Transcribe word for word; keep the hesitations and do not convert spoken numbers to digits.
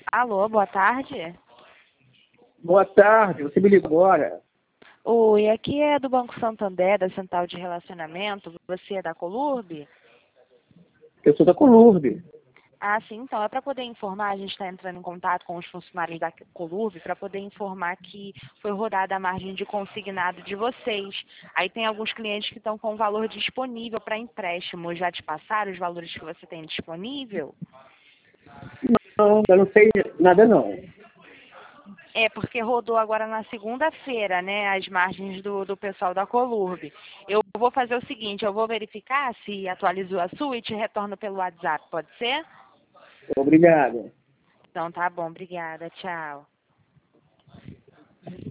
Alô, boa tarde. Boa tarde, você me ligou agora. Oi, aqui é do Banco Santander, da Central de Relacionamento. Você é da Colurb? Eu sou da Colurb. Ah, sim, então é para poder informar, a gente está entrando em contato com os funcionários da Colurb para poder informar que foi rodada a margem de consignado de vocês. Aí tem alguns clientes que estão com o valor disponível para empréstimo. Já te passaram os valores que você tem disponível? Não, eu não sei nada não. É, porque rodou agora na segunda-feira, né, as margens do, do pessoal da Colurb. Eu vou fazer o seguinte, eu vou verificar se atualizou a sua e te retorno pelo WhatsApp, pode ser? Obrigado. Então tá bom, obrigada, tchau.